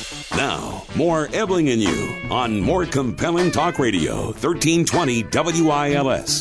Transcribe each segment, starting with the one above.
Now, more Ebling and You on more compelling talk radio, 1320 WILS.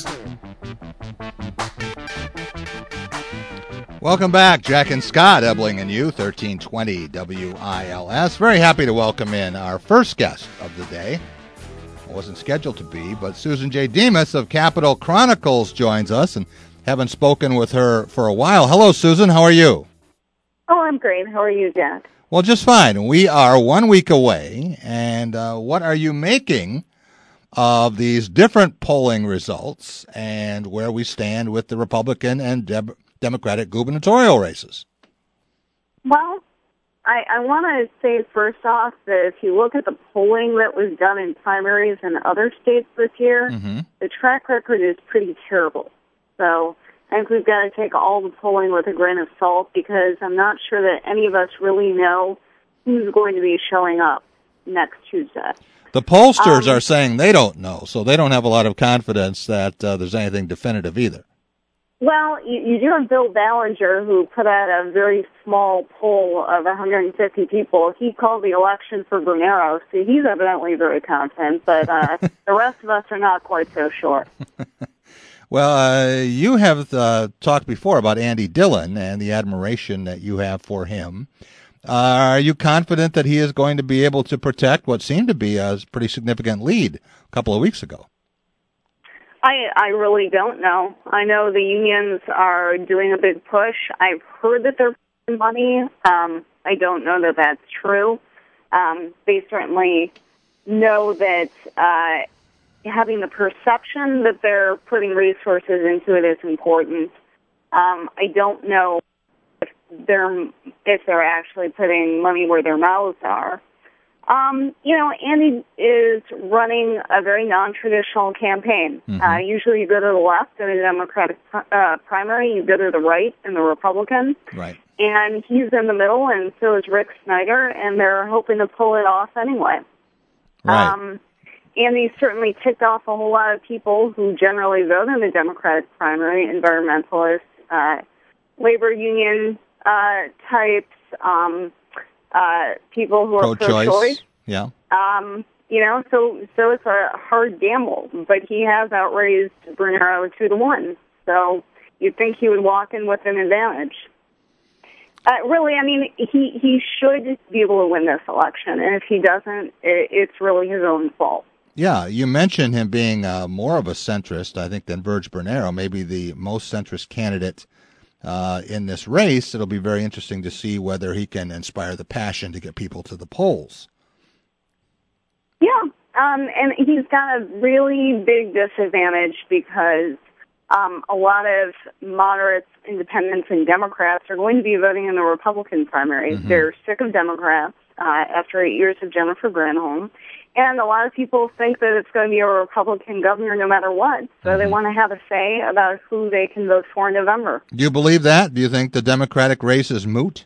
Welcome back, Jack and Scott, Ebling and You, 1320 WILS. Very happy to welcome in our first guest of the day. Wasn't scheduled to be, but Susan J. Demas of Capitol Chronicles joins us, and haven't spoken with her for a while. Hello, Susan. How are you? Oh, I'm great. How are you, Jack? Well, just fine. We are 1 week away, and what are you making of these different polling results and where we stand with the Republican and Democratic gubernatorial races? Well, I want to say first off that if you look at the polling that was done in primaries in other states this year, the track record is pretty terrible. So I think we've got to take all the polling with a grain of salt because I'm not sure that any of us really know who's going to be showing up next Tuesday. The pollsters are saying they don't know, so they don't have a lot of confidence that there's anything definitive either. Well, you do have Bill Ballinger, who put out a very small poll of 150 people. He called the election for Bernero, so he's evidently very confident, but the rest of us are not quite so sure. Well, you have talked before about Andy Dillon and the admiration that you have for him. Are you confident that he is going to be able to protect what seemed to be a pretty significant lead a couple of weeks ago? I really don't know. I know the unions are doing a big push. I've heard that they're putting money. I don't know that that's true. They certainly know that having the perception that they're putting resources into it is important. I don't know if they're actually putting money where their mouths are. Andy is running a very non-traditional campaign. Usually you go to the left in a Democratic primary, you go to the right in the Republican. Right. And he's in the middle, and so is Rick Snyder, and they're hoping to pull it off anyway. Right. Andy certainly ticked off a whole lot of people who generally vote in the Democratic primary, environmentalists, labor union types, people who are pro-choice. Yeah. So it's a hard gamble, but he has outraised Bernero 2-1. So you'd think he would walk in with an advantage. Really, I mean, he should be able to win this election, and if he doesn't, it's really his own fault. Yeah, you mentioned him being more of a centrist, I think, than Virg Bernero, maybe the most centrist candidate in this race. It'll be very interesting to see whether he can inspire the passion to get people to the polls. Yeah, and he's got a really big disadvantage because a lot of moderates, independents, and Democrats are going to be voting in the Republican primaries. They're sick of Democrats after 8 years of Jennifer Granholm. And a lot of people think that it's going to be a Republican governor no matter what. So they want to have a say about who they can vote for in November. Do you believe that? Do you think the Democratic race is moot?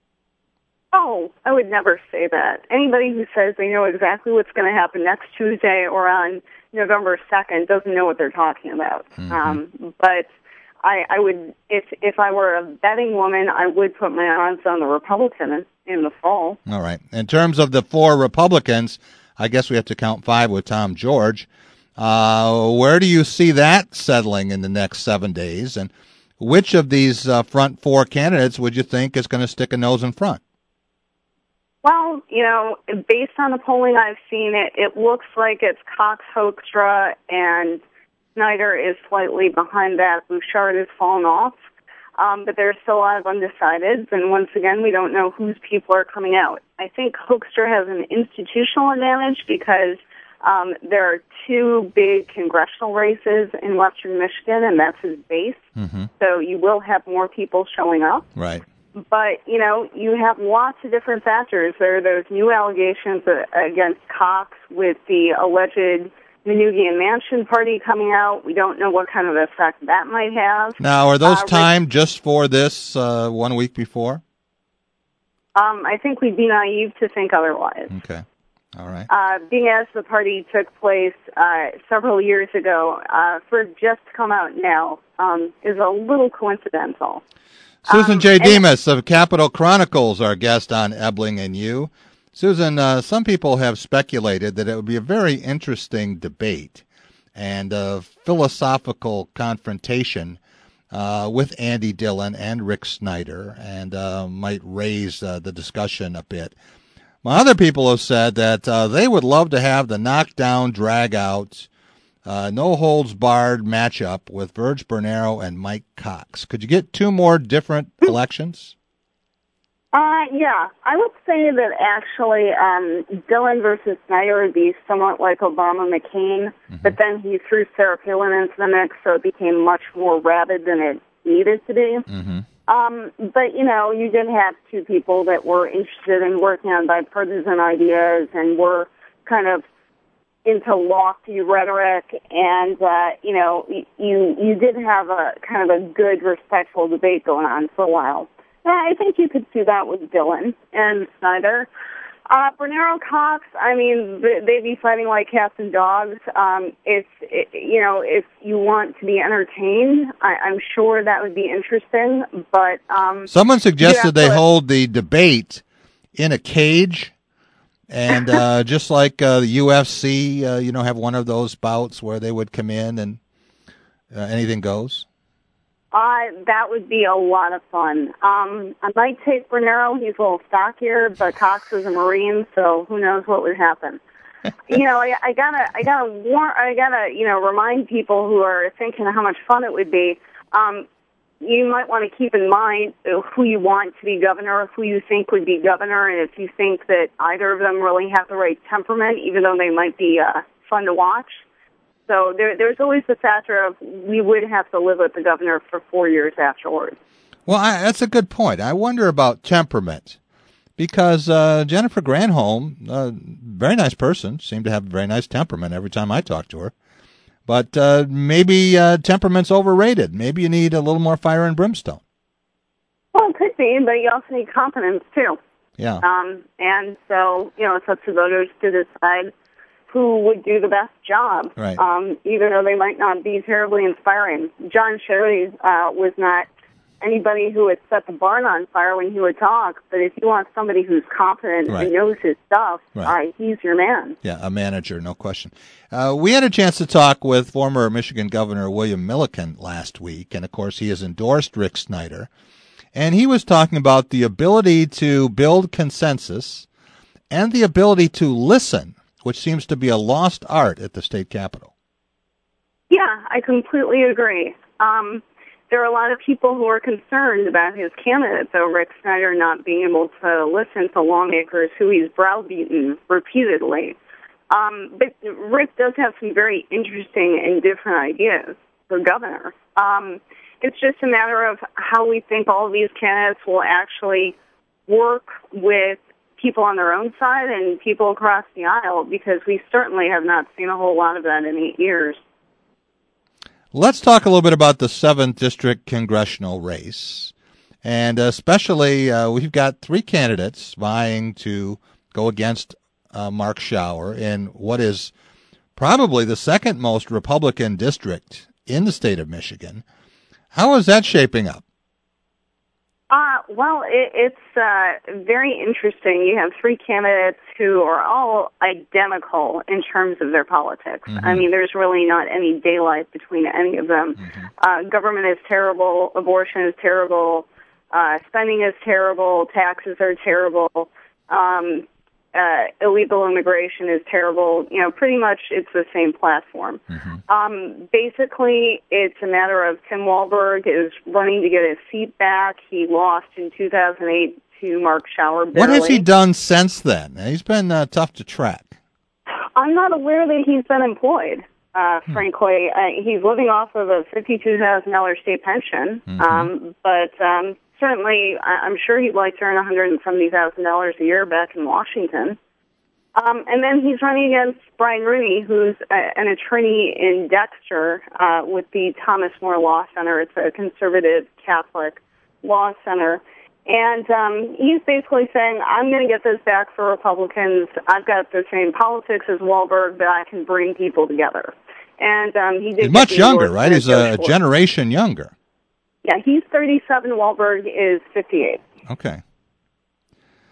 Oh, I would never say that. Anybody who says they know exactly what's going to happen next Tuesday or on November 2nd doesn't know what they're talking about. But I would, if I were a betting woman, I would put my odds on the Republican in the fall. All right. In terms of the 4 Republicans, I guess we have to count 5 with Tom George. Where do you see that settling in the next 7 days? And which of these front 4 candidates would you think is going to stick a nose in front? Well, based on the polling I've seen, it looks like it's Cox, Hoekstra, and Snyder is slightly behind that. Bouchard has fallen off. But there's still a lot of undecideds, and once again, we don't know whose people are coming out. I think Hoekstra has an institutional advantage because there are 2 big congressional races in western Michigan, and that's his base. So you will have more people showing up. Right. But, you have lots of different factors. There are those new allegations against Cox with the alleged Manoogian Manchin party coming out. We don't know what kind of effect that might have. Now, are those timed just for this 1 week before? I think we'd be naive to think otherwise. Okay. All right. Being as the party took place several years ago, for it just to come out now is a little coincidental. Susan J. Demas of Capitol Chronicles, our guest on Ebling and You. Susan, some people have speculated that it would be a very interesting debate and a philosophical confrontation with Andy Dillon and Rick Snyder, and might raise the discussion a bit. Other people have said that they would love to have the knockdown, drag-out, no-holds-barred matchup with Virg Bernero and Mike Cox. Could you get two more different elections? Yeah, I would say that actually Dillon versus Snyder would be somewhat like Obama-McCain, but then he threw Sarah Palin into the mix, so it became much more rabid than it needed to be. But, you did have two people that were interested in working on bipartisan ideas and were kind of into lofty rhetoric, and, you did have a kind of a good, respectful debate going on for a while. I think you could see that with Dillon and Snyder. Bernero Cox, I mean, they'd be fighting like cats and dogs. If you want to be entertained, I'm sure that would be interesting. But someone suggested they hold the debate in a cage, and just like the UFC, have one of those bouts where they would come in and anything goes. That would be a lot of fun. I might take Bernero. He's a little stockier, but Cox is a Marine, so who knows what would happen. I gotta remind people who are thinking how much fun it would be. You might want to keep in mind who you want to be governor, who you think would be governor, and if you think that either of them really have the right temperament, even though they might be fun to watch. So there's always the factor of we would have to live with the governor for 4 years afterwards. Well, that's a good point. I wonder about temperament because Jennifer Granholm, very nice person, seemed to have a very nice temperament every time I talked to her. But maybe temperament's overrated. Maybe you need a little more fire and brimstone. Well, it could be, but you also need competence, too. Yeah. And so, it's up to voters to decide who would do the best job, right. Even though they might not be terribly inspiring. John Sherry was not anybody who would set the barn on fire when he would talk, but if you want somebody who's competent right. and knows his stuff, right. He's your man. Yeah, a manager, no question. We had a chance to talk with former Michigan Governor William Milliken last week, and of course he has endorsed Rick Snyder, and he was talking about the ability to build consensus and the ability to listen, which seems to be a lost art at the state capitol. Yeah, I completely agree. There are a lot of people who are concerned about his candidate, though, Rick Snyder, not being able to listen to lawmakers who he's browbeaten repeatedly. But Rick does have some very interesting and different ideas for governor. It's just a matter of how we think all of these candidates will actually work with people on their own side and people across the aisle, because we certainly have not seen a whole lot of that in 8 years. Let's talk a little bit about the 7th District congressional race. And especially, we've got 3 candidates vying to go against Mark Schauer in what is probably the second most Republican district in the state of Michigan. How is that shaping up? Well, it's very interesting. You have 3 candidates who are all identical in terms of their politics. Mm-hmm. I mean, there's really not any daylight between any of them. Mm-hmm. Government is terrible. Abortion is terrible. Spending is terrible. Taxes are terrible. Illegal immigration is terrible. Pretty much it's the same platform. Mm-hmm. Basically, it's a matter of Tim Walberg is running to get his seat back. He lost in 2008 to Mark Schauer barely. What has he done since then? He's been tough to track. I'm not aware that he's been employed, frankly. He's living off of a $52,000 state pension, mm-hmm. But certainly, I'm sure he'd like to earn $170,000 a year back in Washington. And then he's running against Brian Rooney, who's an attorney in Dexter with the Thomas More Law Center. It's a conservative Catholic law center. And he's basically saying, I'm going to get this back for Republicans. I've got the same politics as Walberg, but I can bring people together. And he did. He's much younger, right? He's a generation younger. Yeah, he's 37. Walberg is 58. Okay.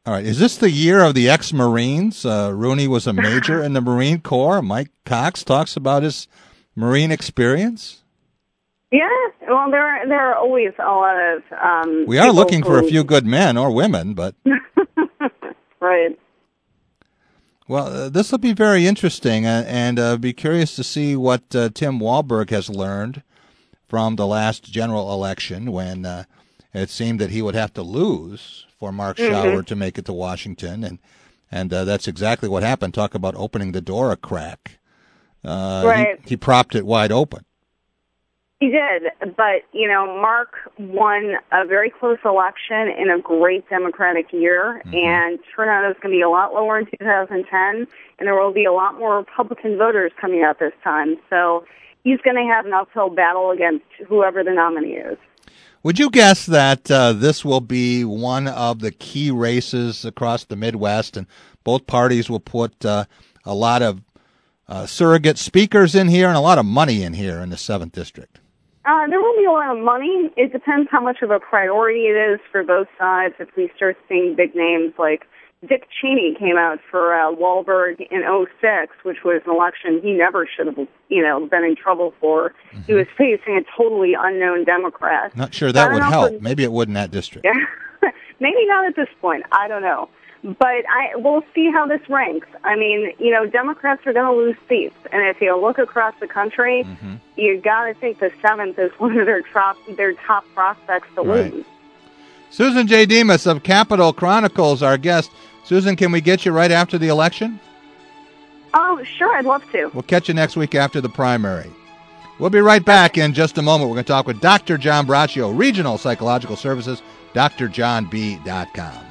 All right. Is this the year of the ex-Marines? Rooney was a major in the Marine Corps. Mike Cox talks about his Marine experience. Yeah, well, there are always a lot of... we are looking for a few good men or women, but... Right. Well, this will be very interesting, and be curious to see what Tim Walberg has learned from the last general election when it seemed that he would have to lose for Mark Schauer to make it to Washington, and that's exactly what happened. Talk about opening the door a crack. Right. He propped it wide open. He did, but, Mark won a very close election in a great Democratic year, and turnout is going to be a lot lower in 2010, and there will be a lot more Republican voters coming out this time. So he's going to have an uphill battle against whoever the nominee is. Would you guess that this will be one of the key races across the Midwest, and both parties will put a lot of surrogate speakers in here and a lot of money in here in the 7th District? There will be a lot of money. It depends how much of a priority it is for both sides. If we start seeing big names like Dick Cheney came out for Wahlberg in 2006, which was an election he never should have, been in trouble for. He was facing a totally unknown Democrat. Not sure that would help. Maybe it would in that district. Yeah. Maybe not at this point. I don't know. But we'll see how this ranks. I mean, Democrats are going to lose seats. And if you look across the country, you got to think the 7th is one of their top prospects to lose. Susan J. Demas of Capitol Chronicles, our guest. Susan, can we get you right after the election? Oh, sure. I'd love to. We'll catch you next week after the primary. We'll be right back in just a moment. We're going to talk with Dr. John Braccio, Regional Psychological Services, drjohnb.com.